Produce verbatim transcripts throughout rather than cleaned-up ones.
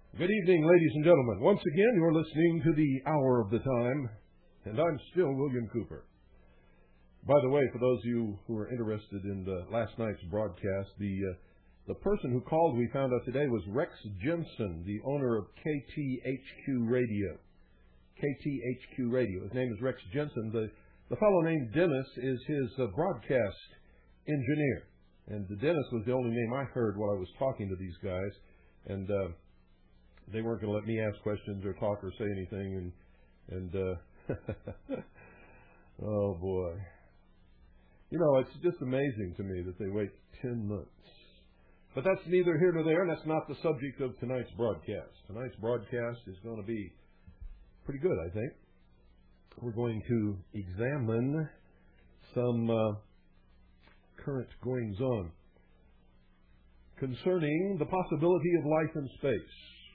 Good evening, ladies and gentlemen. Once again, you're listening to the Hour of the Time, and I'm still William Cooper. By the way, for those of you who are interested in the last night's broadcast, the uh, the person who called, we found out today, was Rex Jensen, the owner of K T H Q Radio. K T H Q Radio. His name is Rex Jensen. The, the fellow named Dennis is his uh, broadcast engineer. And Dennis was the only name I heard while I was talking to these guys. And uh, they weren't going to let me ask questions or talk or say anything. And, and uh, oh, boy. You know, it's just amazing to me that they wait ten months. But that's neither here nor there, and that's not the subject of tonight's broadcast. Tonight's broadcast is going to be pretty good, I think. We're going to examine some uh, current goings-on concerning the possibility of life in space.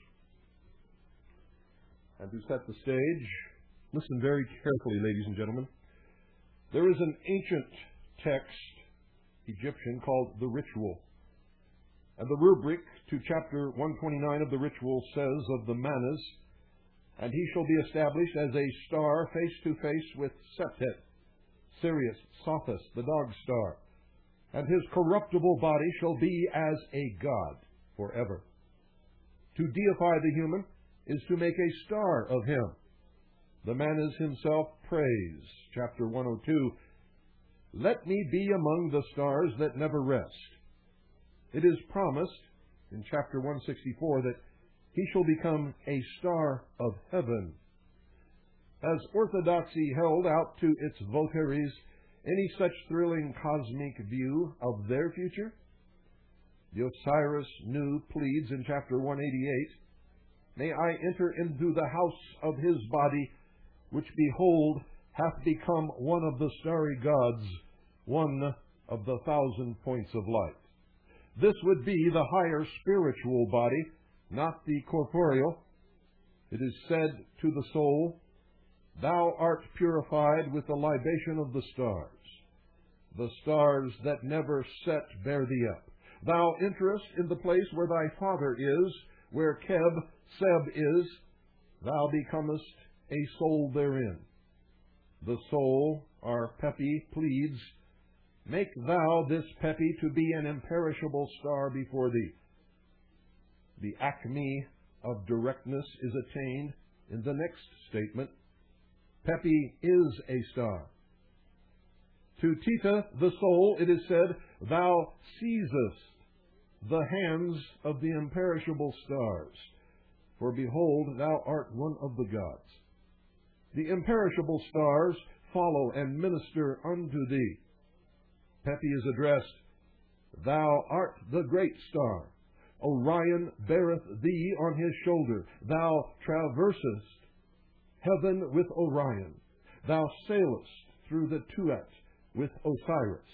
And to set the stage, listen very carefully, ladies and gentlemen. There is an ancient text, Egyptian, called the Ritual. And the rubric to chapter one twenty-nine of the Ritual says of the Manas, "And he shall be established as a star face to face with Septet, Sirius, Sothis, the dog star. And his corruptible body shall be as a god forever. To deify the human is to make a star of him. The Manas himself prays," chapter one oh two, "Let me be among the stars that never rest." It is promised in chapter one sixty-four that he shall become a star of heaven. Has orthodoxy held out to its votaries any such thrilling cosmic view of their future? The Osiris Nu pleads in chapter one eighty-eight, "May I enter into the house of his body, which behold hath become one of the starry gods, one of the thousand points of light." This would be the higher spiritual body, not the corporeal. It is said to the soul, "Thou art purified with the libation of the stars. The stars that never set bear thee up. Thou enterest in the place where thy Father is, where Keb Seb is. Thou becomest a soul therein." The soul, our Pepi, pleads, "Make thou this Pepi to be an imperishable star before thee." The acme of directness is attained in the next statement. Pepi is a star. To Tita, the soul, it is said, "Thou seizest the hands of the imperishable stars, for behold, thou art one of the gods." The imperishable stars follow and minister unto thee. Pepi is addressed, "Thou art the great star. Orion beareth thee on his shoulder. Thou traversest heaven with Orion. Thou sailest through the Tuat with Osiris."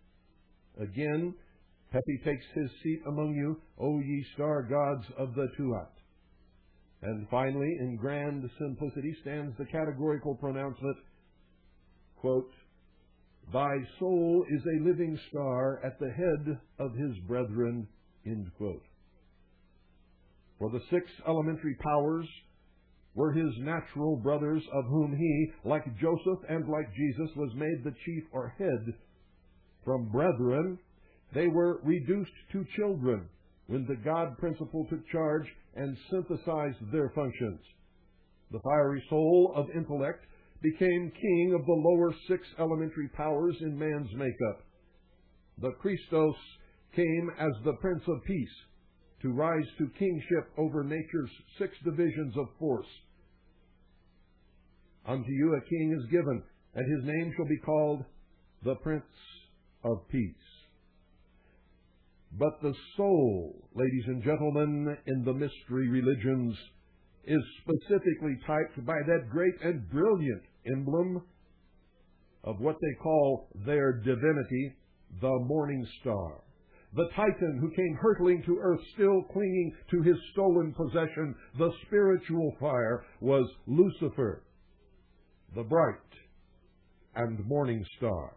Again, Pepi takes his seat among you, O ye star gods of the Tuat. And finally, in grand simplicity, stands the categorical pronouncement, quote, "Thy soul is a living star at the head of his brethren," end quote. For the six elementary powers were his natural brothers, of whom he, like Joseph and like Jesus, was made the chief or head. From brethren, they were reduced to children when the God principle took charge and synthesized their functions. The fiery soul of intellect became king of the lower six elementary powers in man's makeup. The Christos came as the Prince of Peace to rise to kingship over nature's six divisions of force. "Unto you a king is given, and his name shall be called the Prince of Peace." But the soul, ladies and gentlemen, in the mystery religions is specifically typed by that great and brilliant emblem of what they call their divinity, the morning star. The Titan who came hurtling to earth, still clinging to his stolen possession, the spiritual fire, was Lucifer, the bright and morning star.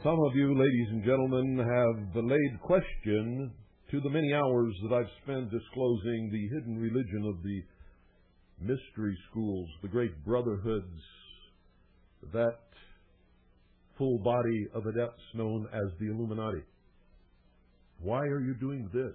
Some of you, ladies and gentlemen, have laid question to the many hours that I've spent disclosing the hidden religion of the mystery schools, the great brotherhoods, that full body of adepts known as the Illuminati. Why are you doing this?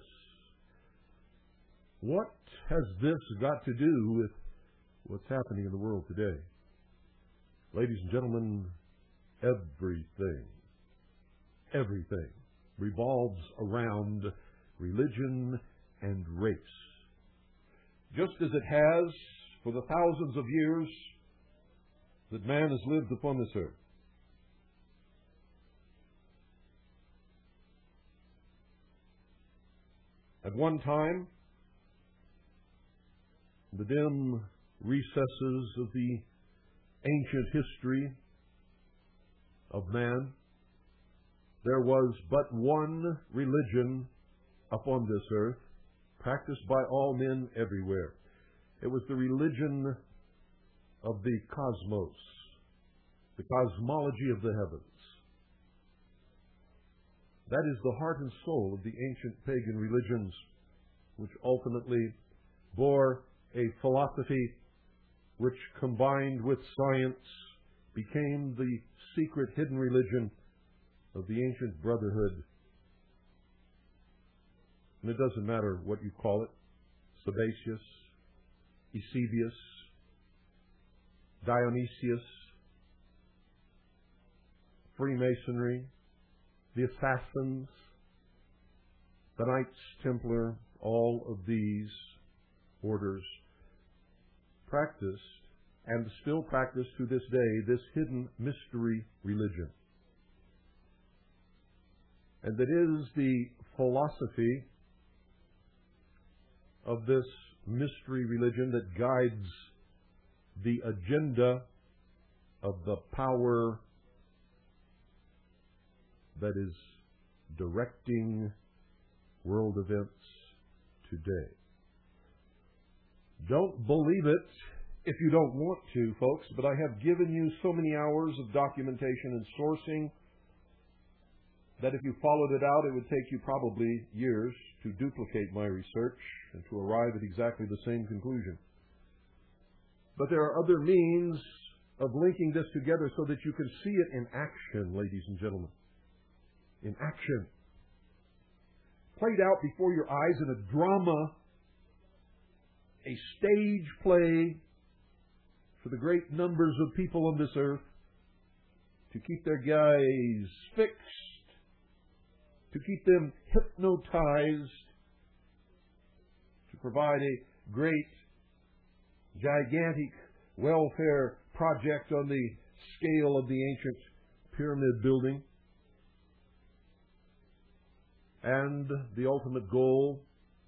What has this got to do with what's happening in the world today? Ladies and gentlemen, everything, everything revolves around religion and race. Just as it has for the thousands of years that man has lived upon this earth. At one time, in the dim recesses of the ancient history of man, there was but one religion upon this earth, practiced by all men everywhere. It was the religion of the cosmos, the cosmology of the heavens. That is the heart and soul of the ancient pagan religions, which ultimately bore a philosophy which, combined with science, became the secret hidden religion of the ancient brotherhood. And it doesn't matter what you call it, Sabacius, Eusebius, Dionysius, Freemasonry, the Assassins, the Knights Templar, all of these orders practiced and still practice to this day this hidden mystery religion. And it is the philosophy of this mystery religion that guides the agenda of the power that is directing world events today. Don't believe it if you don't want to, folks, but I have given you so many hours of documentation and sourcing that if you followed it out, it would take you probably years to duplicate my research and to arrive at exactly the same conclusion. But there are other means of linking this together so that you can see it in action, ladies and gentlemen. In action. Played out before your eyes in a drama, a stage play for the great numbers of people on this earth to keep their gaze fixed, to keep them hypnotized, to provide a great, gigantic welfare project on the scale of the ancient pyramid building. And the ultimate goal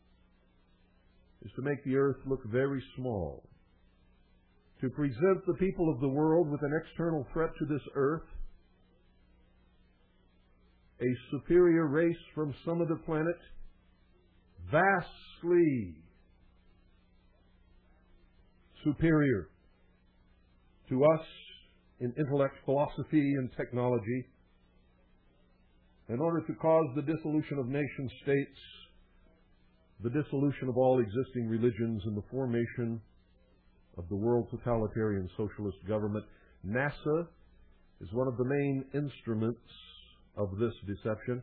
is to make the earth look very small, to present the people of the world with an external threat to this earth, a superior race from some other planet, vastly superior to us in intellect, philosophy, and technology, in order to cause the dissolution of nation states, the dissolution of all existing religions, and the formation of the world totalitarian socialist government. NASA is one of the main instruments of this deception.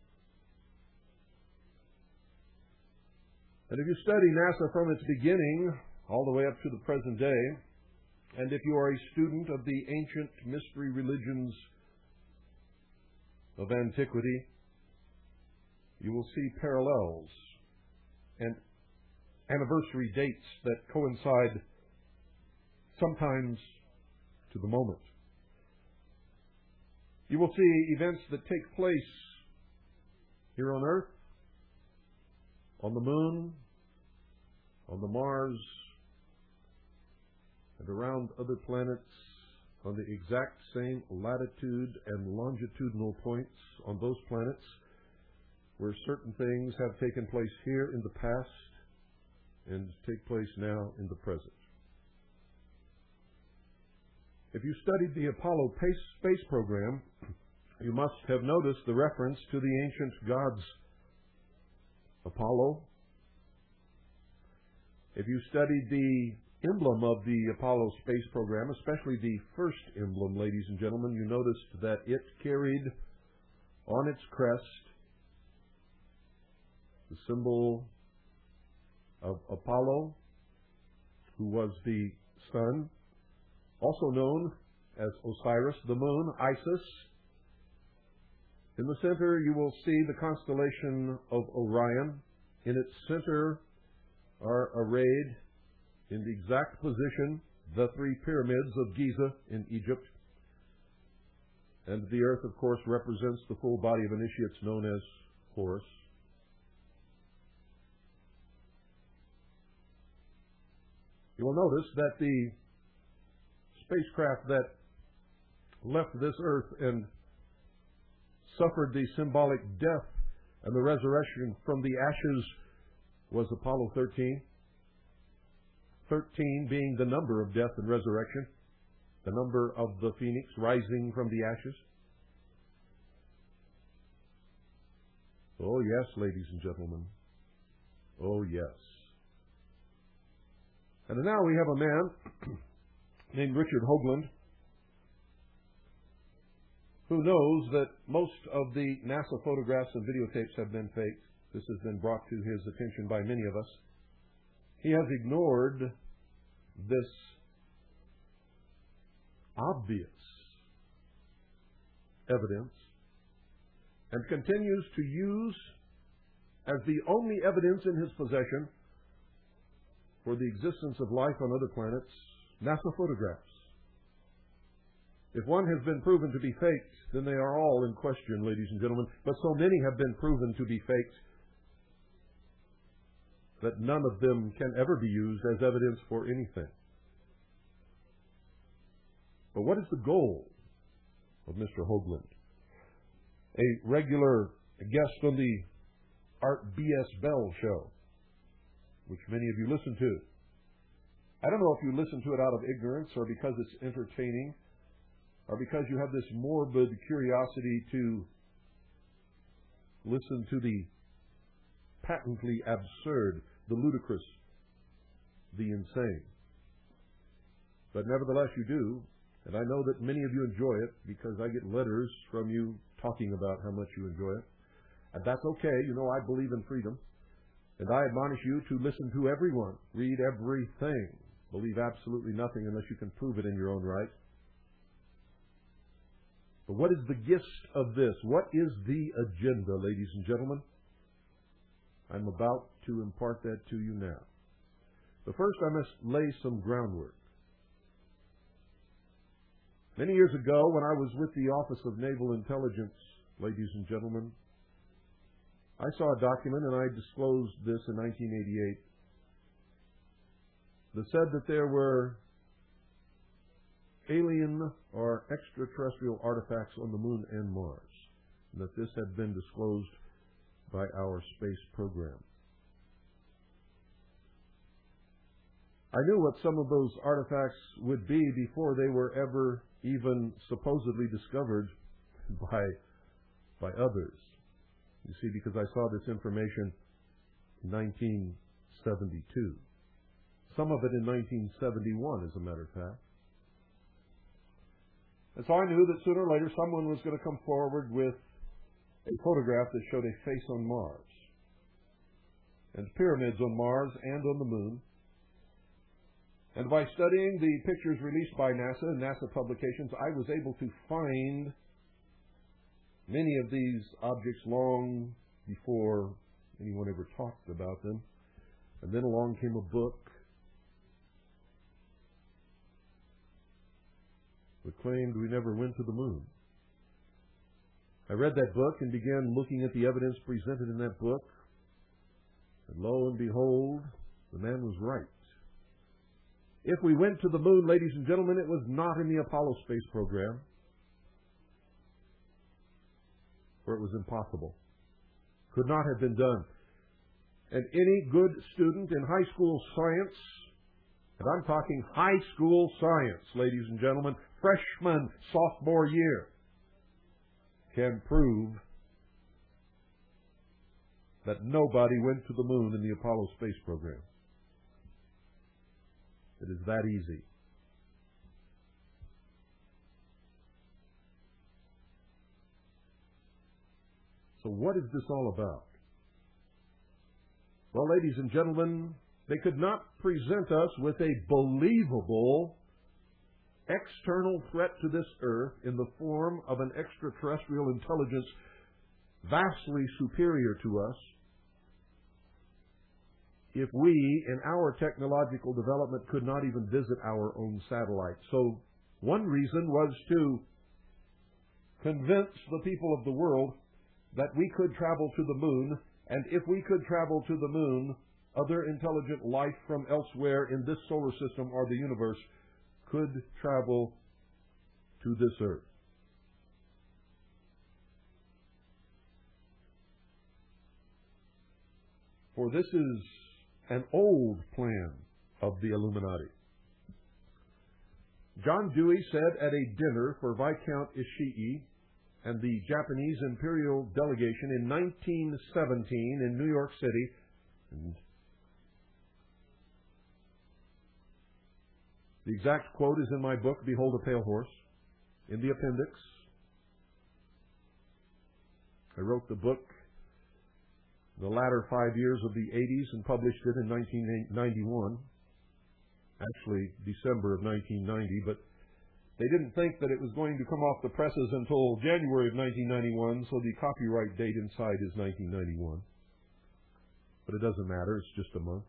And if you study NASA from its beginning all the way up to the present day, and if you are a student of the ancient mystery religions of antiquity, you will see parallels and anniversary dates that coincide sometimes to the moment. You will see events that take place here on Earth, on the Moon, on the Mars, and around other planets on the exact same latitude and longitudinal points on those planets where certain things have taken place here in the past and take place now in the present. If you studied the Apollo space program You must have noticed the reference to the ancient gods. Apollo. If you studied the emblem of the Apollo space program, especially the first emblem, ladies and gentlemen, you noticed that it carried on its crest the symbol of Apollo, who was the sun, also known as Osiris, the moon, Isis. In the center, you will see the constellation of Orion. In its center are arrayed in the exact position the three pyramids of Giza in Egypt. And the earth, of course, represents the full body of initiates known as Horus. You will notice that the spacecraft that left this earth and suffered the symbolic death and the resurrection from the ashes was Apollo thirteen. thirteen being the number of death and resurrection, the number of the phoenix rising from the ashes. Oh yes, ladies and gentlemen. Oh yes. And now we have a man named Richard Hoagland, who knows that most of the NASA photographs and videotapes have been faked. This has been brought to his attention by many of us. He has ignored this obvious evidence and continues to use as the only evidence in his possession for the existence of life on other planets, NASA photographs. If one has been proven to be faked, then they are all in question, ladies and gentlemen. But so many have been proven to be faked that none of them can ever be used as evidence for anything. But what is the goal of Mister Hoagland? A regular guest on the Art B S Bell show, which many of you listen to. I don't know if you listen to it out of ignorance or because it's entertaining or because you have this morbid curiosity to listen to the patently absurd, the ludicrous, the insane. But nevertheless you do, and I know that many of you enjoy it because I get letters from you talking about how much you enjoy it. And that's okay. You know, I believe in freedom. And I admonish you to listen to everyone. Read everything. Believe absolutely nothing unless you can prove it in your own right. But what is the gist of this? What is the agenda, ladies and gentlemen? I'm about to impart that to you now. But first I must lay some groundwork. Many years ago, when I was with the Office of Naval Intelligence, ladies and gentlemen, I saw a document, and I disclosed this in nineteen eighty-eight, that said that there were alien or extraterrestrial artifacts on the Moon and Mars, and that this had been disclosed by our space program. I knew what some of those artifacts would be before they were ever even supposedly discovered by, by others. You see, because I saw this information in nineteen seventy-two. Some of it in nineteen seventy-one, as a matter of fact. And so I knew that sooner or later someone was going to come forward with a photograph that showed a face on Mars, and pyramids on Mars and on the Moon. And by studying the pictures released by NASA and NASA publications, I was able to find many of these objects long before anyone ever talked about them. And then along came a book that claimed we never went to the moon. I read that book and began looking at the evidence presented in that book. And lo and behold, the man was right. If we went to the moon, ladies and gentlemen, it was not in the Apollo space program, for it was impossible. Could not have been done. And any good student in high school science, and I'm talking high school science, ladies and gentlemen, freshman, sophomore year, can prove that nobody went to the moon in the Apollo space program. It is that easy. So what is this all about? Well, ladies and gentlemen, they could not present us with a believable external threat to this earth in the form of an extraterrestrial intelligence vastly superior to us if we, in our technological development, could not even visit our own satellite. So one reason was to convince the people of the world that we could travel to the moon, and if we could travel to the moon, other intelligent life from elsewhere in this solar system or the universe could travel to this earth. For this is an old plan of the Illuminati. John Dewey said at a dinner for Viscount Ishii and the Japanese imperial delegation in nineteen seventeen in New York City, and the exact quote is in my book, Behold a Pale Horse, in the appendix. I wrote the book the latter five years of the eighties and published it in nineteen ninety-one, actually December of nineteen ninety, but they didn't think that it was going to come off the presses until January of nineteen ninety-one, so the copyright date inside is nineteen ninety-one. But it doesn't matter, it's just a month.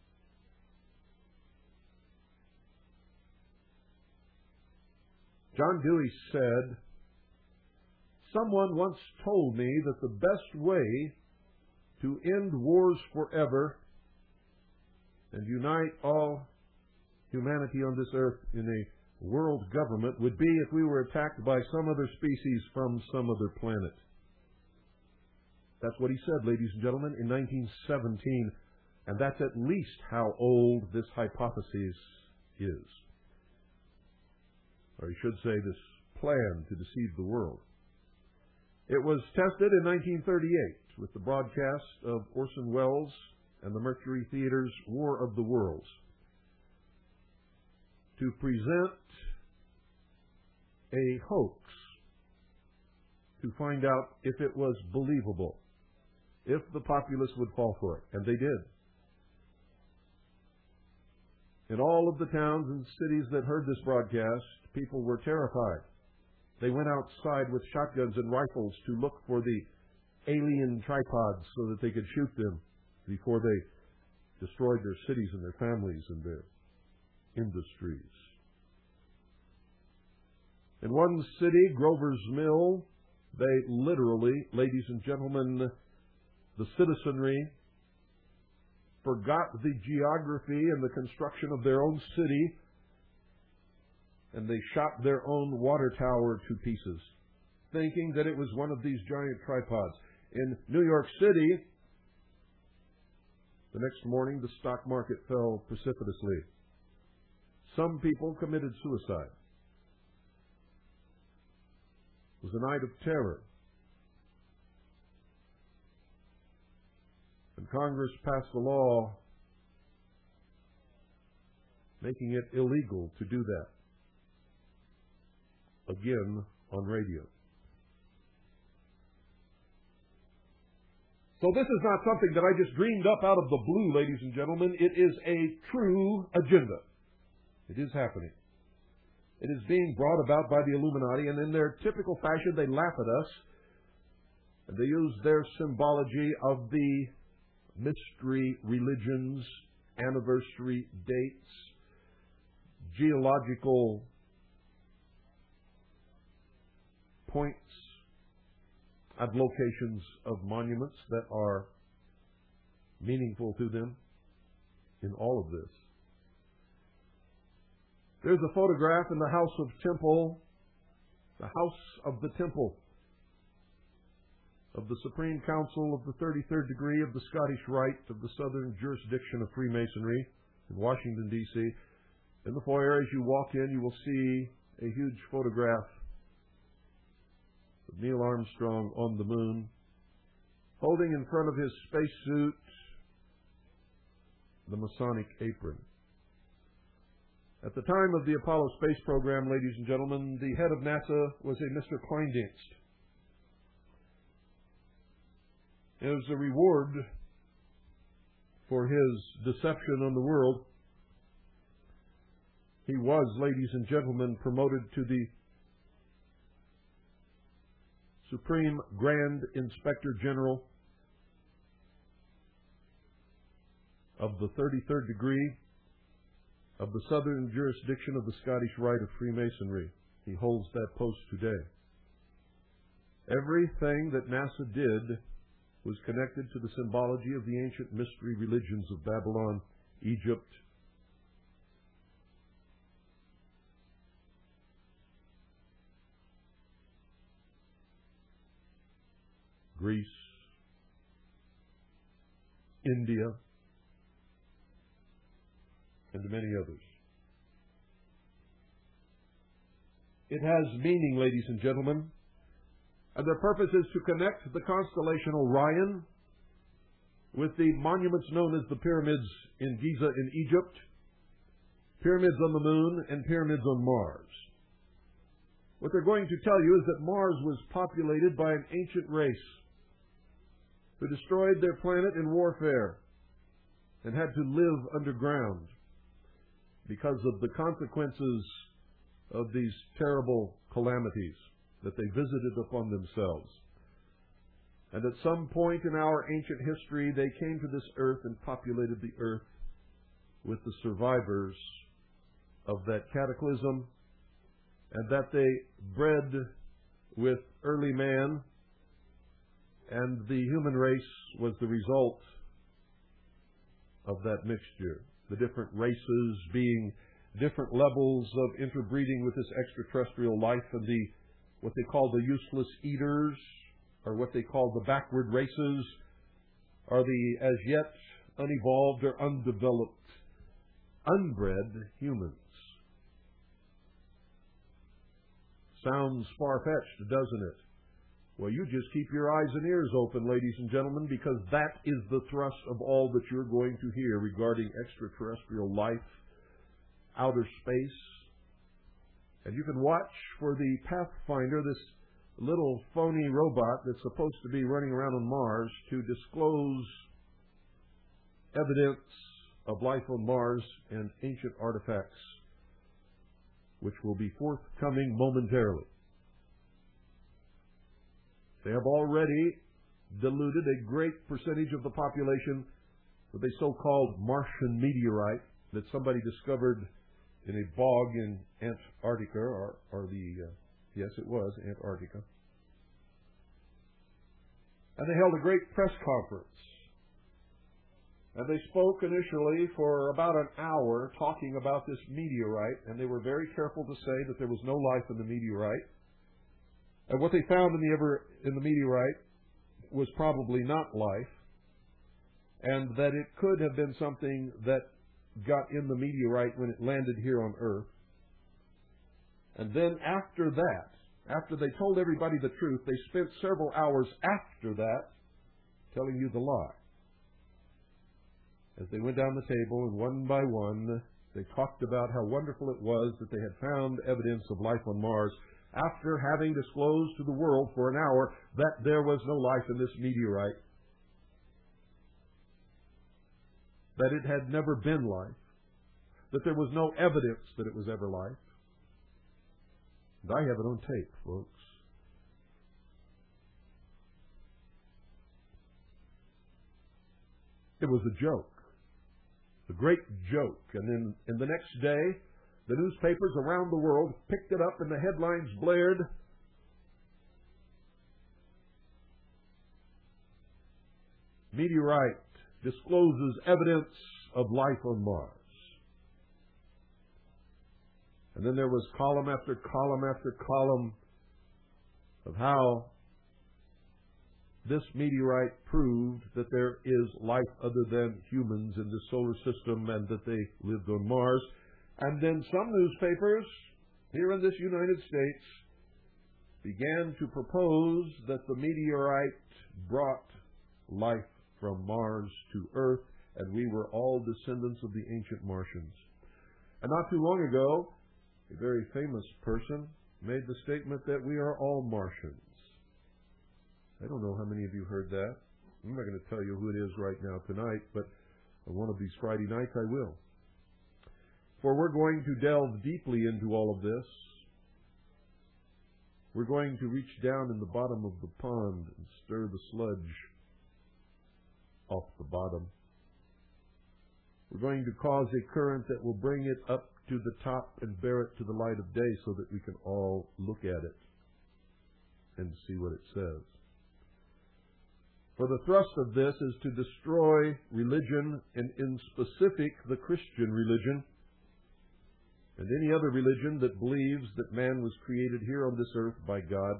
John Dewey said, "Someone once told me that the best way to end wars forever and unite all humanity on this earth in a world government would be if we were attacked by some other species from some other planet." That's what he said, ladies and gentlemen, in nineteen seventeen, and that's at least how old this hypothesis is. Or you should say this plan to deceive the world. It was tested in nineteen thirty-eight with the broadcast of Orson Welles and the Mercury Theater's War of the Worlds to present a hoax to find out if it was believable, if the populace would fall for it. And they did. In all of the towns and cities that heard this broadcast, people were terrified. They went outside with shotguns and rifles to look for the alien tripods so that they could shoot them before they destroyed their cities and their families and their industries. In one city, Grover's Mill, they literally, ladies and gentlemen, the citizenry forgot the geography and the construction of their own city, and they shot their own water tower to pieces, thinking that it was one of these giant tripods. In New York City, the next morning, the stock market fell precipitously. Some people committed suicide. It was a night of terror. And Congress passed a law making it illegal to do that. Again, on radio. So this is not something that I just dreamed up out of the blue, ladies and gentlemen. It is a true agenda. It is happening. It is being brought about by the Illuminati, and in their typical fashion, they laugh at us, and they use their symbology of the mystery religions, anniversary dates, geological points at locations of monuments that are meaningful to them in all of this. There's a photograph in the House of Temple, the House of the Temple of the Supreme Council of the thirty-third degree of the Scottish Rite of the Southern Jurisdiction of Freemasonry in Washington, D C In the foyer, as you walk in, you will see a huge photograph Neil Armstrong on the moon, holding in front of his spacesuit the Masonic apron. At the time of the Apollo space program, ladies and gentlemen, the head of NASA was a Mister Kleindienst. It was a reward for his deception on the world. He was, ladies and gentlemen, promoted to the Supreme Grand Inspector General of the thirty-third degree of the Southern Jurisdiction of the Scottish Rite of Freemasonry. He holds that post today. Everything that NASA did was connected to the symbology of the ancient mystery religions of Babylon, Egypt, Greece, India, and many others. It has meaning, ladies and gentlemen, and their purpose is to connect the constellation Orion with the monuments known as the pyramids in Giza in Egypt, pyramids on the moon, and pyramids on Mars. What they're going to tell you is that Mars was populated by an ancient race who destroyed their planet in warfare and had to live underground because of the consequences of these terrible calamities that they visited upon themselves. And at some point in our ancient history, they came to this earth and populated the earth with the survivors of that cataclysm, and that they bred with early man, and the human race was the result of that mixture. The different races being different levels of interbreeding with this extraterrestrial life, and the what they call the useless eaters, or what they call the backward races, are the as yet unevolved or undeveloped, unbred humans. Sounds far-fetched, doesn't it? Well, you just keep your eyes and ears open, ladies and gentlemen, because that is the thrust of all that you're going to hear regarding extraterrestrial life, outer space. And you can watch for the Pathfinder, this little phony robot that's supposed to be running around on Mars, to disclose evidence of life on Mars and ancient artifacts, which will be forthcoming momentarily. They have already deluded a great percentage of the population with a so-called Martian meteorite that somebody discovered in a bog in Antarctica, or, or the, uh, yes, it was Antarctica. And they held a great press conference. And they spoke initially for about an hour talking about this meteorite, and they were very careful to say that there was no life in the meteorite. And what they found in the, ever, in the meteorite was probably not life, and that it could have been something that got in the meteorite when it landed here on Earth. And then after that, after they told everybody the truth, they spent several hours after that telling you the lie. As they went down the table, and one by one, they talked about how wonderful it was that they had found evidence of life on Mars, after having disclosed to the world for an hour that there was no life in this meteorite, that it had never been life, that there was no evidence that it was ever life. And I have it on tape, folks. It was a joke, a great joke. And then in the next day, the newspapers around the world picked it up and the headlines blared, "Meteorite discloses evidence of life on Mars." And then there was column after column after column of how this meteorite proved that there is life other than humans in the solar system and that they lived on Mars. And then some newspapers here in this United States began to propose that the meteorite brought life from Mars to Earth, and we were all descendants of the ancient Martians. And not too long ago, a very famous person made the statement that we are all Martians. I don't know how many of you heard that. I'm not going to tell you who it is right now tonight, but on one of these Friday nights I will. For we're going to delve deeply into all of this. We're going to reach down in the bottom of the pond and stir the sludge off the bottom. We're going to cause a current that will bring it up to the top and bear it to the light of day so that we can all look at it and see what it says. For the thrust of this is to destroy religion, and in specific the Christian religion, and any other religion that believes that man was created here on this earth by God.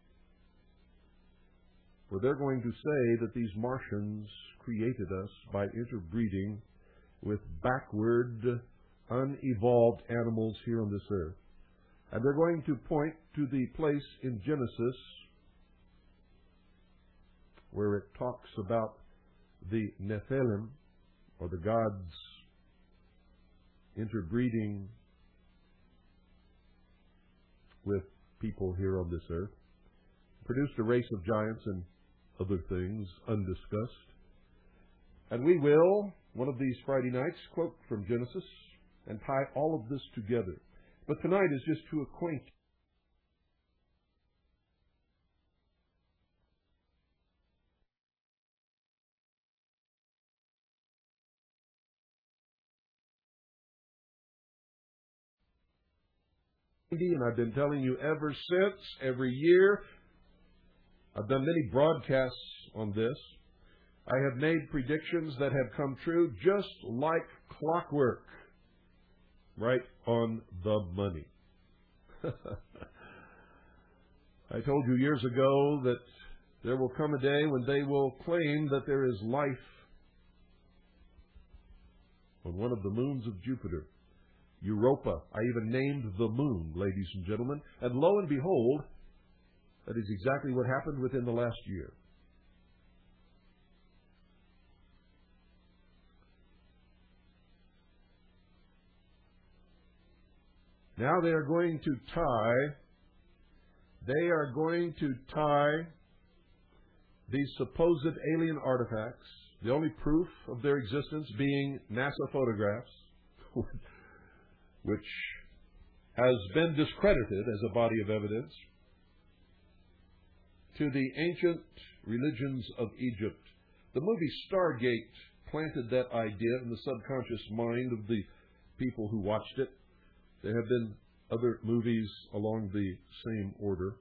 For they're going to say that these Martians created us by interbreeding with backward, unevolved animals here on this earth. And they're going to point to the place in Genesis where it talks about the Nephilim, or the gods interbreeding with people here on this earth, produced a race of giants and other things undiscussed. And we will, one of these Friday nights, quote from Genesis and tie all of this together. But tonight is just to acquaint and I've been telling you ever since, every year. I've done many broadcasts on this. I have made predictions that have come true just like clockwork. Right on the money. I told you years ago that there will come a day when they will claim that there is life on one of the moons of Jupiter. Europa. I even named the moon, ladies and gentlemen. And lo and behold, that is exactly what happened within the last year. Now they are going to tie, they are going to tie these supposed alien artifacts, the only proof of their existence being NASA photographs, which has been discredited as a body of evidence, to the ancient religions of Egypt. The movie Stargate planted that idea in the subconscious mind of the people who watched it. There have been other movies along the same order.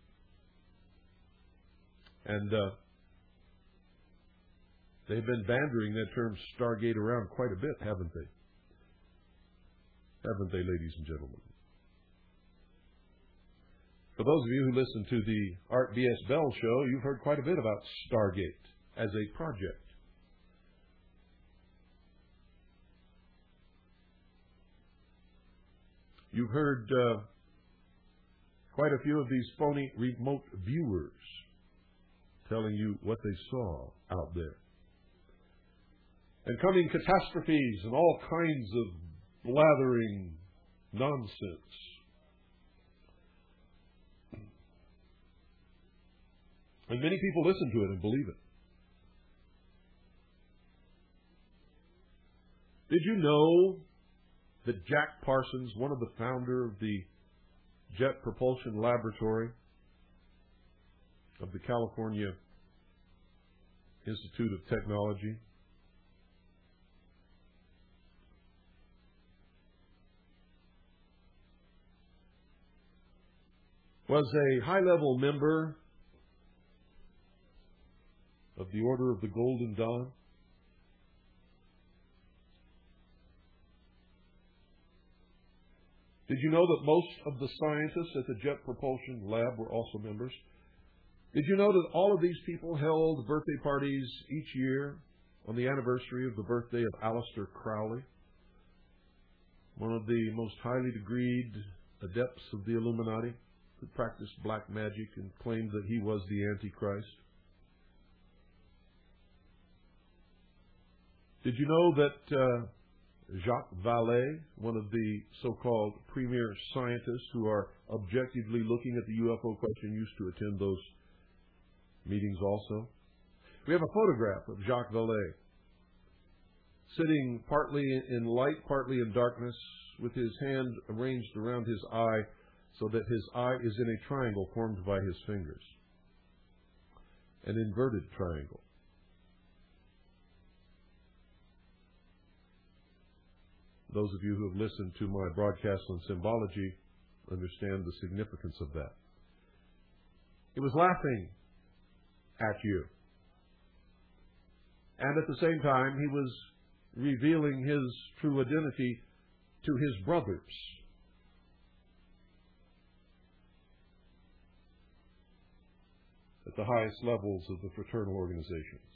And uh, they've been bandering that term Stargate around quite a bit, haven't they? Haven't they, ladies and gentlemen? For those of you who listen to the Art B S Bell show, you've heard quite a bit about Stargate as a project. You've heard uh, quite a few of these phony remote viewers telling you what they saw out there. And coming catastrophes and all kinds of blathering nonsense. And many people listen to it and believe it. Did you know that Jack Parsons, one of the founder of the Jet Propulsion Laboratory of the California Institute of Technology, was a high-level member of the Order of the Golden Dawn? Did you know that most of the scientists at the Jet Propulsion Lab were also members? Did you know that all of these people held birthday parties each year on the anniversary of the birthday of Aleister Crowley, one of the most highly degreed adepts of the Illuminati, who practiced black magic and claimed that he was the Antichrist. Did you know that uh, Jacques Vallée, one of the so-called premier scientists who are objectively looking at the U F O question, used to attend those meetings also? We have a photograph of Jacques Vallée sitting partly in light, partly in darkness, with his hand arranged around his eye so that his eye is in a triangle formed by his fingers. An inverted triangle. Those of you who have listened to my broadcast on symbology understand the significance of that. He was laughing at you. And at the same time, he was revealing his true identity to his brothers. At the highest levels of the fraternal organizations.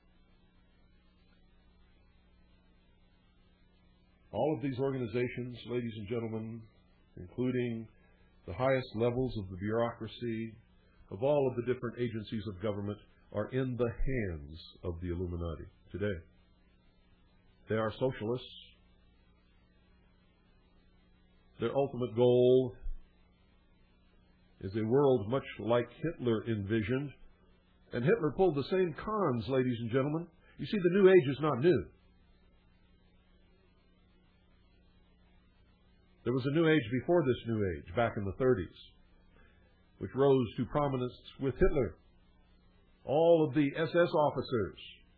All of these organizations, ladies and gentlemen, including the highest levels of the bureaucracy, of all of the different agencies of government, are in the hands of the Illuminati today. They are socialists. Their ultimate goal is a world much like Hitler envisioned. And Hitler pulled the same cons, ladies and gentlemen. You see, the New Age is not new. There was a New Age before this New Age, back in the thirties, which rose to prominence with Hitler. All of the S S officers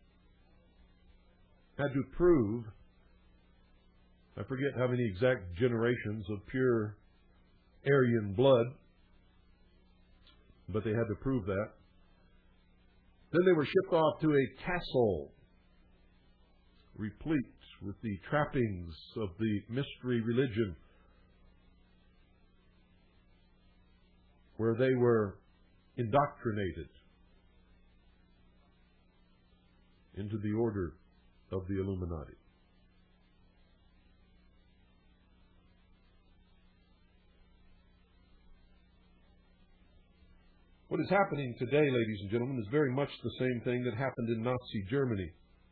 had to prove, I forget how many exact generations of pure Aryan blood, but they had to prove that. Then they were shipped off to a castle replete with the trappings of the mystery religion, where they were indoctrinated into the order of the Illuminati. What is happening today, ladies and gentlemen, is very much the same thing that happened in Nazi Germany.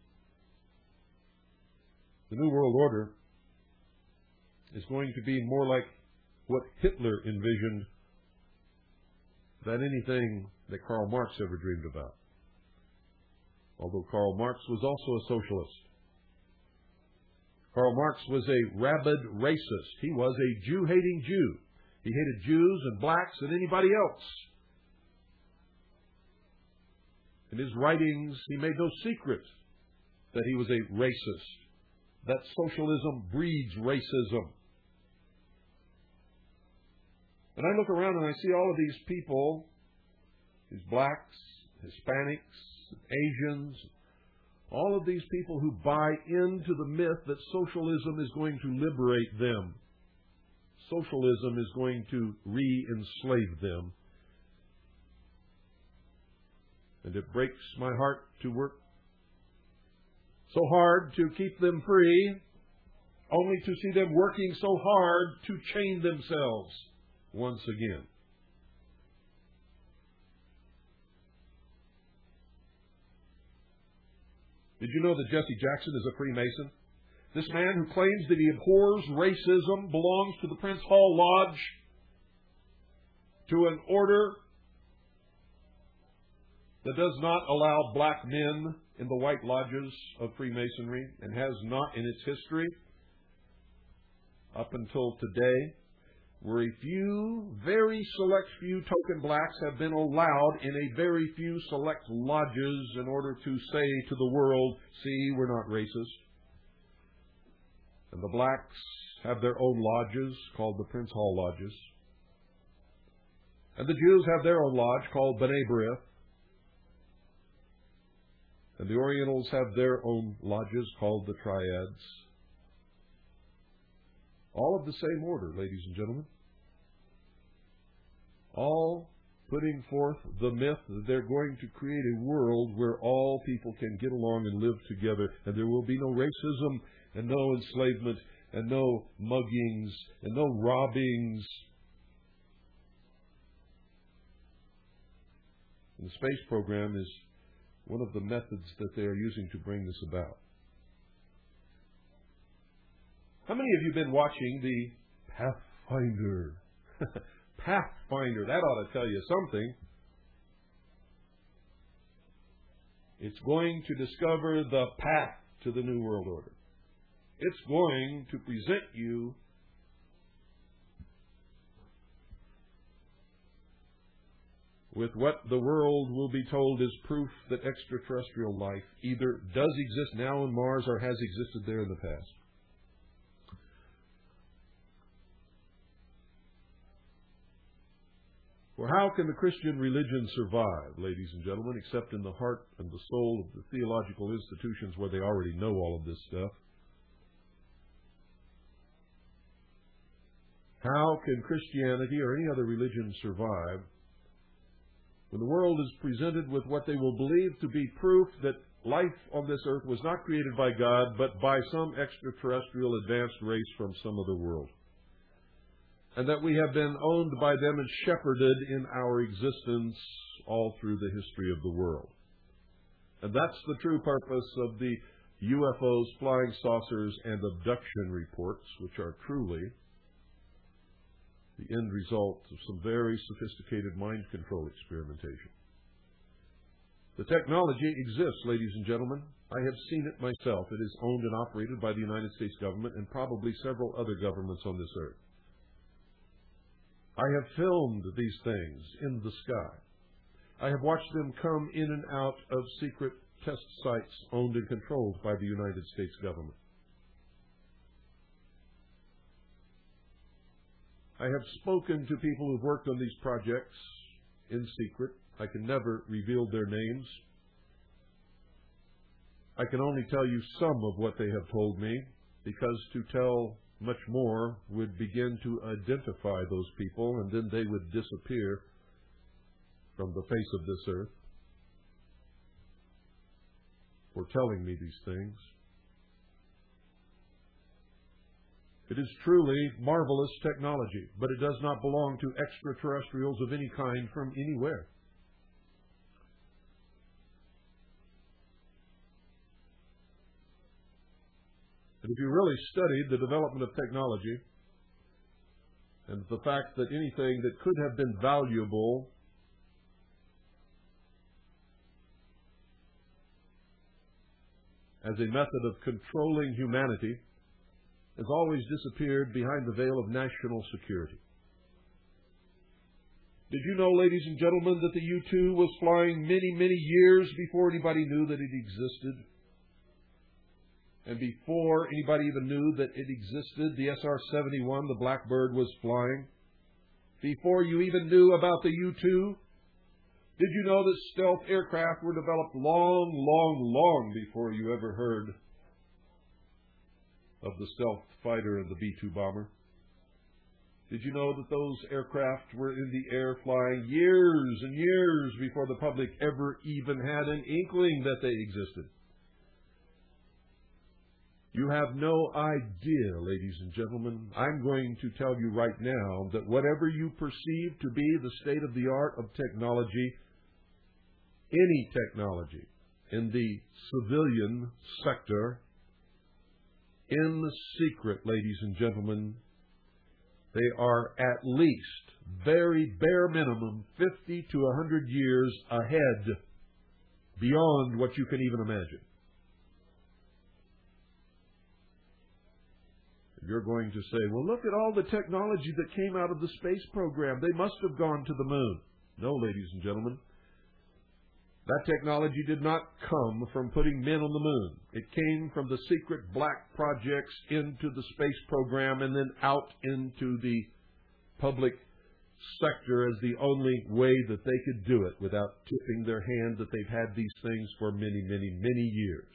The New World Order is going to be more like what Hitler envisioned than anything that Karl Marx ever dreamed about. Although Karl Marx was also a socialist. Karl Marx was a rabid racist. He was a Jew-hating Jew. He hated Jews and blacks and anybody else. In his writings, he made no secret that he was a racist, that socialism breeds racism. And I look around and I see all of these people, these blacks, Hispanics, Asians, all of these people who buy into the myth that socialism is going to liberate them. Socialism is going to re-enslave them. And it breaks my heart to work so hard to keep them free, only to see them working so hard to chain themselves once again. Did you know that Jesse Jackson is a Freemason? This man who claims that he abhors racism belongs to the Prince Hall Lodge, to an order that does not allow black men in the white lodges of Freemasonry, and has not in its history up until today, where a few, very select few token blacks have been allowed in a very few select lodges in order to say to the world, see, we're not racist. And the blacks have their own lodges called the Prince Hall Lodges. And the Jews have their own lodge called B'nai B'rith. And the Orientals have their own lodges called the Triads. All of the same order, ladies and gentlemen. All putting forth the myth that they're going to create a world where all people can get along and live together, and there will be no racism and no enslavement and no muggings and no robbings. And the space program is one of the methods that they are using to bring this about. How many of you have been watching the Pathfinder? Pathfinder, that ought to tell you something. It's going to discover the path to the New World Order. It's going to present you with what the world will be told is proof that extraterrestrial life either does exist now on Mars or has existed there in the past. For how can the Christian religion survive, ladies and gentlemen, except in the heart and the soul of the theological institutions where they already know all of this stuff? How can Christianity or any other religion survive when the world is presented with what they will believe to be proof that life on this earth was not created by God, but by some extraterrestrial advanced race from some other world? And that we have been owned by them and shepherded in our existence all through the history of the world. And that's the true purpose of the U F Os, flying saucers, and abduction reports, which are truly the end result of some very sophisticated mind control experimentation. The technology exists, ladies and gentlemen. I have seen it myself. It is owned and operated by the United States government and probably several other governments on this earth. I have filmed these things in the sky. I have watched them come in and out of secret test sites owned and controlled by the United States government. I have spoken to people who've worked on these projects in secret. I can never reveal their names. I can only tell you some of what they have told me, because to tell much more would begin to identify those people, and then they would disappear from the face of this earth for telling me these things. It is truly marvelous technology, but it does not belong to extraterrestrials of any kind from anywhere. And if you really studied the development of technology and the fact that anything that could have been valuable as a method of controlling humanity has always disappeared behind the veil of national security. Did you know, ladies and gentlemen, that the U two was flying many, many years before anybody knew that it existed? And before anybody even knew that it existed, the S R seventy-one, the Blackbird, was flying. Before you even knew about the U two, did you know that stealth aircraft were developed long, long, long before you ever heard of the stealth fighter and the B two bomber? Did you know that those aircraft were in the air flying years and years before the public ever even had an inkling that they existed? You have no idea, ladies and gentlemen. I'm going to tell you right now that whatever you perceive to be the state of the art of technology, any technology in the civilian sector, in the secret, ladies and gentlemen, they are at least, very bare minimum, fifty to one hundred years ahead, beyond what you can even imagine. You're going to say, well, look at all the technology that came out of the space program. They must have gone to the moon. No, ladies and gentlemen. That technology did not come from putting men on the moon. It came from the secret black projects into the space program and then out into the public sector as the only way that they could do it without tipping their hand that they've had these things for many, many, many years.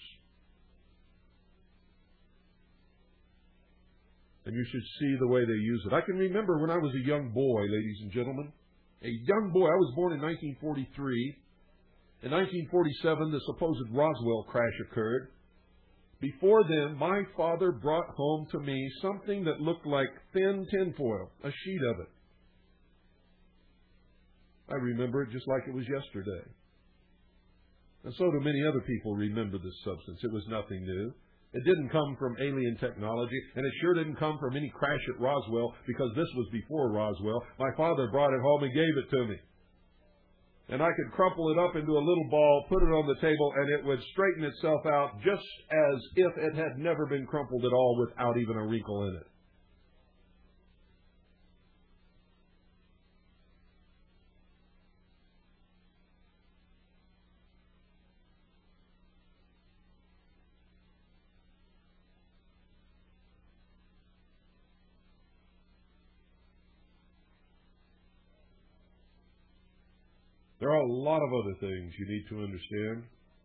And you should see the way they use it. I can remember when I was a young boy, ladies and gentlemen. A young boy. I was born in nineteen forty-three. In nineteen forty-seven, the supposed Roswell crash occurred. Before then, my father brought home to me something that looked like thin tinfoil, a sheet of it. I remember it just like it was yesterday. And so do many other people remember this substance. It was nothing new. It didn't come from alien technology, and it sure didn't come from any crash at Roswell, because this was before Roswell. My father brought it home and gave it to me. And I could crumple it up into a little ball, put it on the table, and it would straighten itself out just as if it had never been crumpled at all, without even a wrinkle in it. There are a lot of other things you need to understand.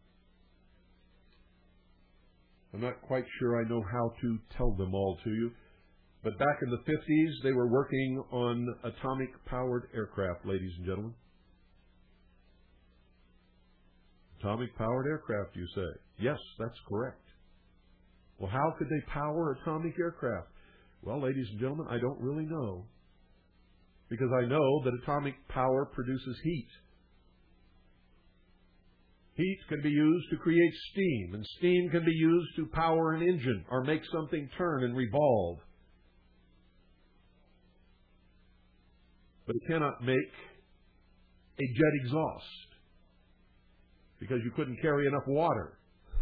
I'm not quite sure I know how to tell them all to you. But back in the fifties, they were working on atomic-powered aircraft, ladies and gentlemen. Atomic-powered aircraft, you say? Yes, that's correct. Well, how could they power atomic aircraft? Well, ladies and gentlemen, I don't really know. Because I know that atomic power produces heat. Heat can be used to create steam, and steam can be used to power an engine or make something turn and revolve. But it cannot make a jet exhaust, because you couldn't carry enough water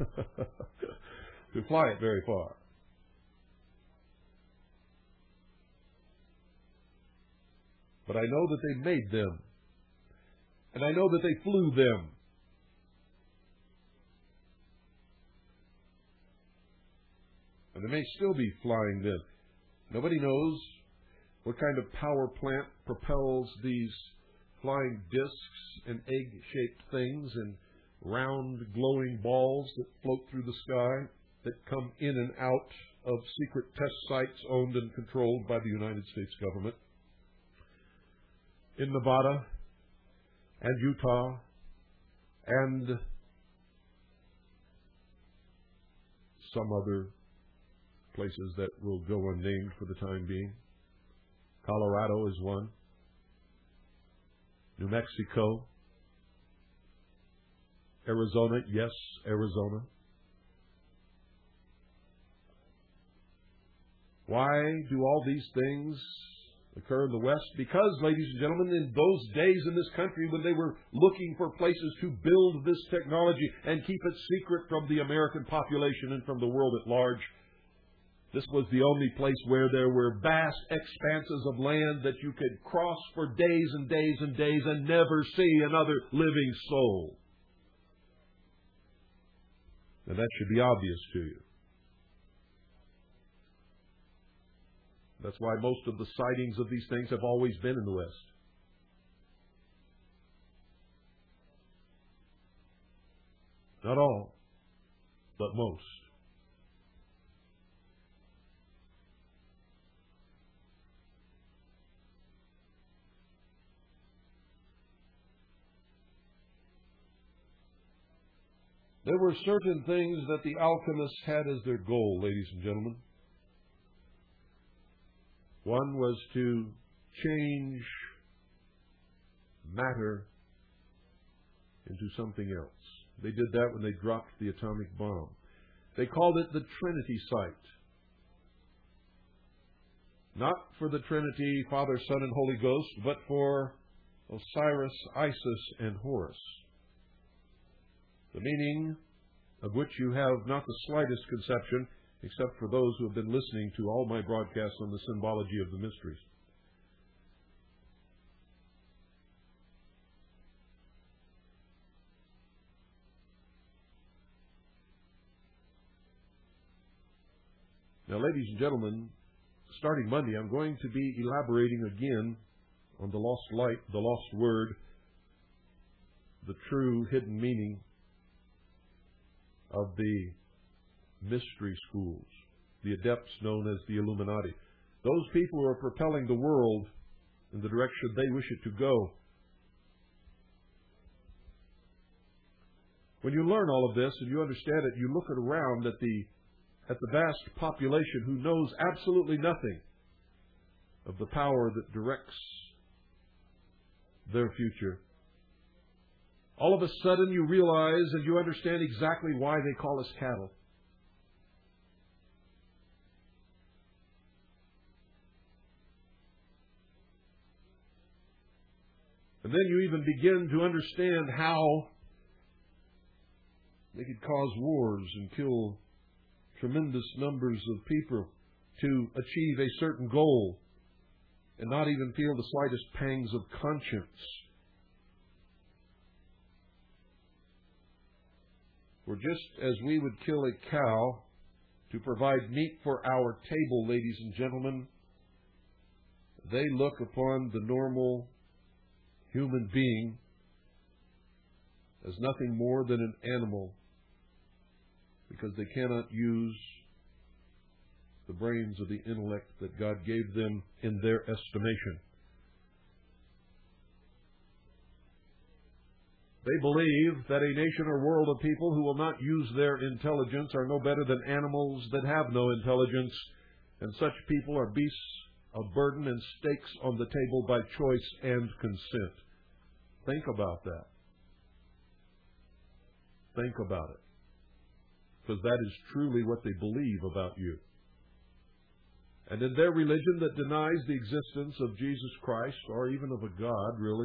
to fly it very far. But I know that they made them, and I know that they flew them. And they may still be flying them. Nobody knows what kind of power plant propels these flying discs and egg-shaped things and round glowing balls that float through the sky, that come in and out of secret test sites owned and controlled by the United States government in Nevada and Utah and some other places that will go unnamed for the time being. Colorado is one. New Mexico. Arizona, yes, Arizona. Why do all these things occur in the West? Because, ladies and gentlemen, in those days in this country when they were looking for places to build this technology and keep it secret from the American population and from the world at large, this was the only place where there were vast expanses of land that you could cross for days and days and days and never see another living soul. And that should be obvious to you. That's why most of the sightings of these things have always been in the West. Not all, but most. There were certain things that the alchemists had as their goal, ladies and gentlemen. One was to change matter into something else. They did that when they dropped the atomic bomb. They called it the Trinity site. Not for the Trinity, Father, Son, and Holy Ghost, but for Osiris, Isis, and Horus. The meaning of which you have not the slightest conception, except for those who have been listening to all my broadcasts on the symbology of the mysteries. Now, ladies and gentlemen, starting Monday, I'm going to be elaborating again on the lost light, the lost word, the true hidden meaning of the mystery schools, the adepts known as the Illuminati. Those people who are propelling the world in the direction they wish it to go. When you learn all of this and you understand it, you look around at the at the vast population who knows absolutely nothing of the power that directs their future. all of a sudden you realize and you understand exactly why they call us cattle. And then you even begin to understand how they could cause wars and kill tremendous numbers of people to achieve a certain goal and not even feel the slightest pangs of conscience. For just as we would kill a cow to provide meat for our table, ladies and gentlemen, they look upon the normal human being as nothing more than an animal, because they cannot use the brains of the intellect that God gave them in their estimation. They believe that a nation or world of people who will not use their intelligence are no better than animals that have no intelligence, and such people are beasts of burden and stakes on the table by choice and consent. Think about that. Think about it. Because that is truly what they believe about you. And in their religion that denies the existence of Jesus Christ, or even of a God, really,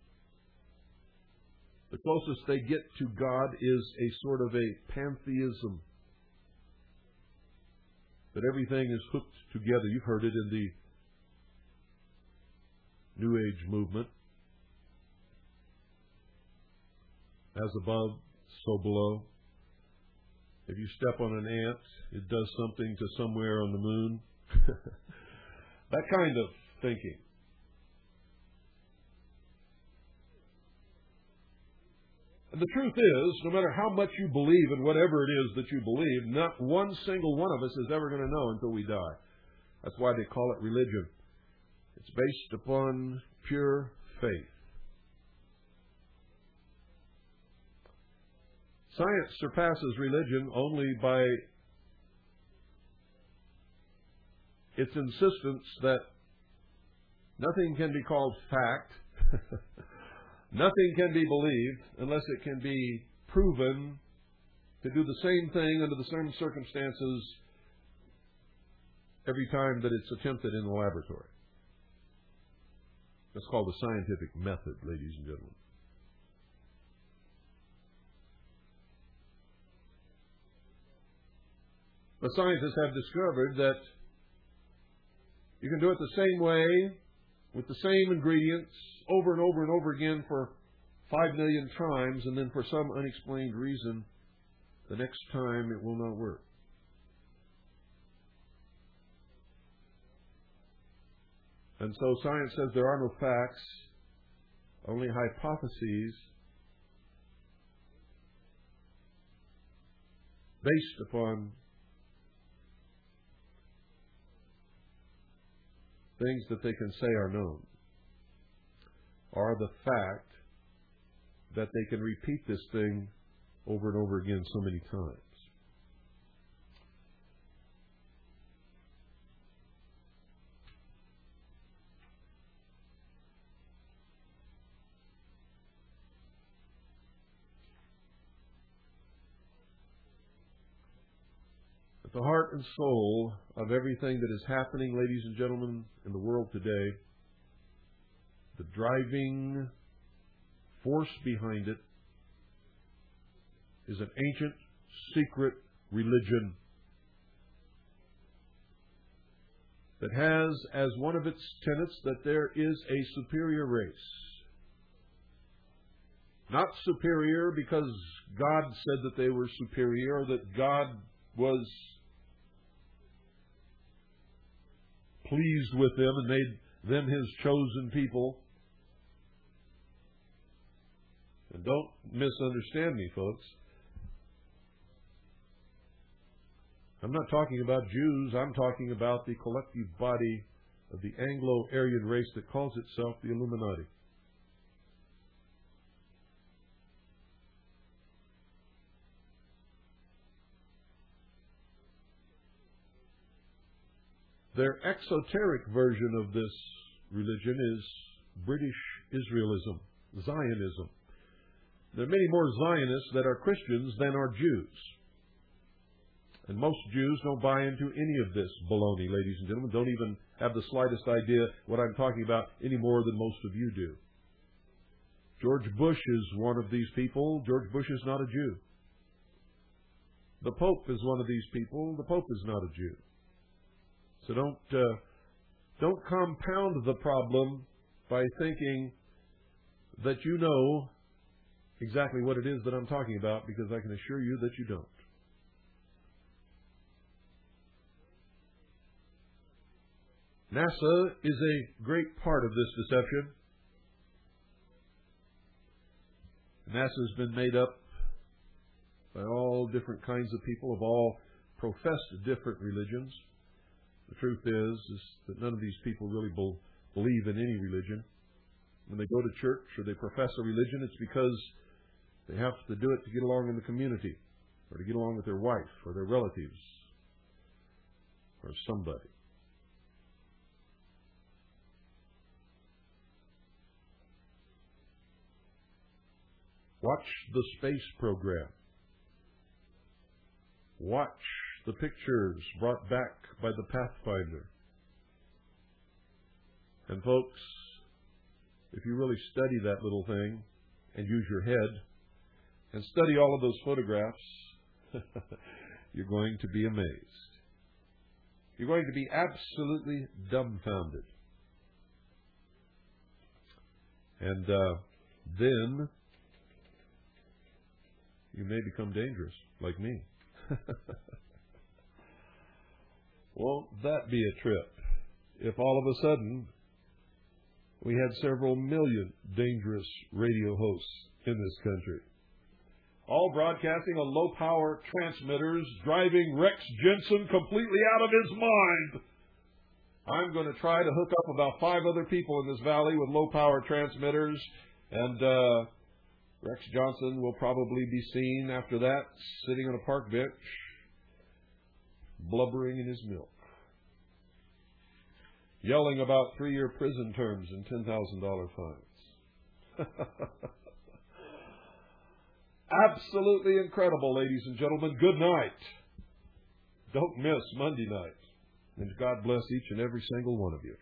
the closest they get to God is a sort of a pantheism. That everything is hooked together. You've heard it in the New Age movement. As above, so below. If you step on an ant, it does something to somewhere on the moon. That kind of thinking. And the truth is, no matter how much you believe in whatever it is that you believe, not one single one of us is ever going to know until we die. That's why they call it religion. It's based upon pure faith. Science surpasses religion only by its insistence that nothing can be called fact, nothing can be believed unless it can be proven to do the same thing under the same circumstances every time that it's attempted in the laboratory. That's called the scientific method, ladies and gentlemen. But scientists have discovered that you can do it the same way, with the same ingredients, over and over and over again for five million times, and then for some unexplained reason, the next time it will not work. And so science says there are no facts, only hypotheses based upon things that they can say are known, are the fact that they can repeat this thing over and over again so many times. At the heart and soul of everything that is happening, ladies and gentlemen, in the world today, the driving force behind it is an ancient, secret religion that has as one of its tenets that there is a superior race. Not superior because God said that they were superior, or that God was pleased with them and made them His chosen people. And don't misunderstand me, folks. I'm not talking about Jews. I'm talking about the collective body of the Anglo-Aryan race that calls itself the Illuminati. Their exoteric version of this religion is British Israelism, Zionism. There are many more Zionists that are Christians than are Jews. And most Jews don't buy into any of this baloney, ladies and gentlemen. Don't even have the slightest idea what I'm talking about any more than most of you do. George Bush is one of these people. George Bush is not a Jew. The Pope is one of these people. The Pope is not a Jew. So don't uh, don't compound the problem by thinking that you know exactly what it is that I'm talking about, because I can assure you that you don't. NASA is a great part of this deception. NASA's been made up by all different kinds of people of all professed different religions. The truth is, is that none of these people really be- believe in any religion. When they go to church or they profess a religion, it's because they have to do it to get along in the community, or to get along with their wife or their relatives or somebody. Watch the space program. Watch the pictures brought back by the Pathfinder. And folks, if you really study that little thing and use your head and study all of those photographs, you're going to be amazed. You're going to be absolutely dumbfounded. And uh, then you may become dangerous, like me. Won't that be a trip if all of a sudden we had several million dangerous radio hosts in this country, all broadcasting on low-power transmitters, driving Rex Jensen completely out of his mind. I'm going to try to hook up about five other people in this valley with low-power transmitters, and uh, Rex Johnson will probably be seen after that sitting on a park bench, blubbering in his milk, yelling about three-year prison terms and ten thousand dollars fines. Absolutely incredible, ladies and gentlemen. Good night. Don't miss Monday night. And God bless each and every single one of you.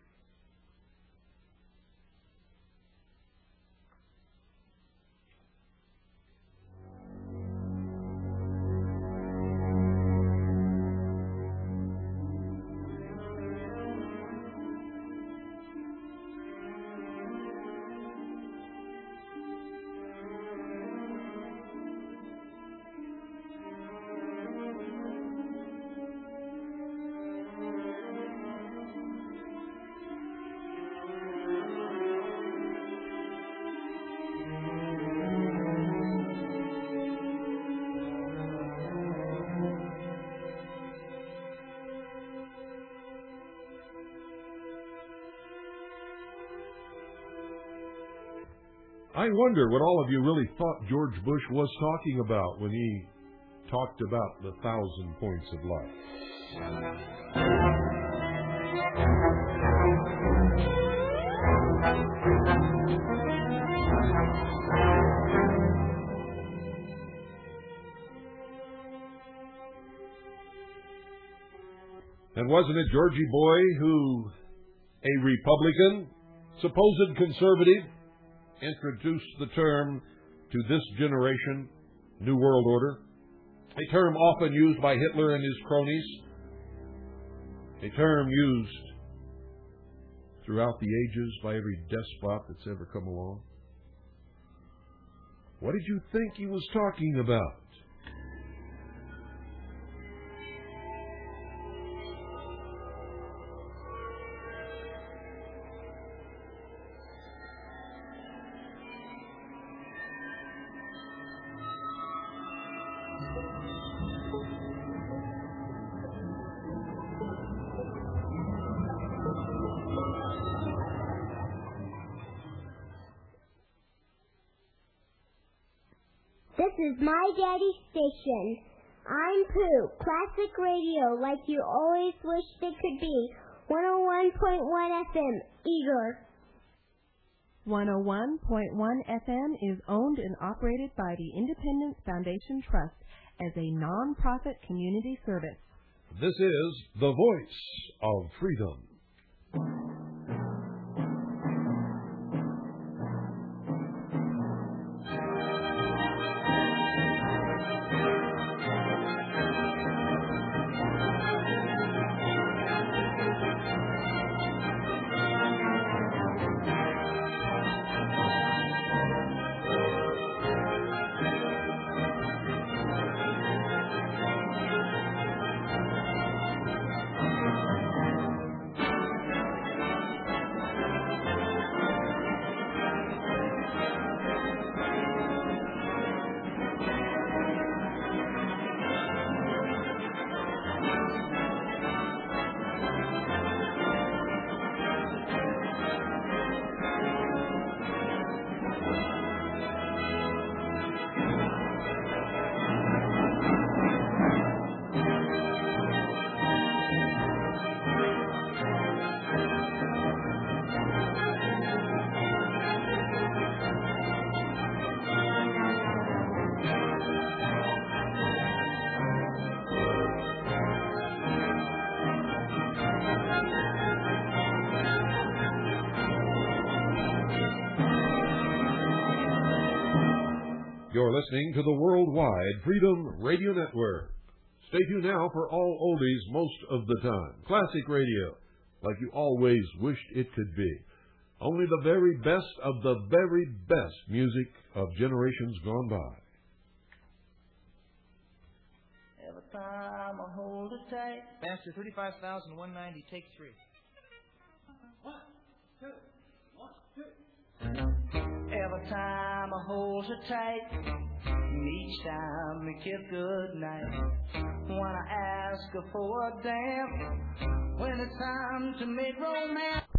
I wonder what all of you really thought George Bush was talking about when he talked about the thousand points of light. And wasn't it Georgie Boy who, a Republican, supposed conservative, introduced the term to this generation, New World Order, a term often used by Hitler and his cronies, a term used throughout the ages by every despot that's ever come along? What did you think he was talking about? This is my daddy's station. I'm Pooh, classic radio like you always wished it could be. one oh one point one F M, Eager. one oh one point one F M is owned and operated by the Independence Foundation Trust as a non-profit community service. This is the voice of freedom. You're listening to the Worldwide Freedom Radio Network. Stay tuned now for all oldies most of the time. Classic radio, like you always wished it could be. Only the very best of the very best music of generations gone by. Every time I hold it tight. Master, thirty-five thousand one hundred ninety, take three. One, two, one, two. Every time I hold her tight, each time we kiss goodnight. When I ask her for a dance, when it's time to make romance.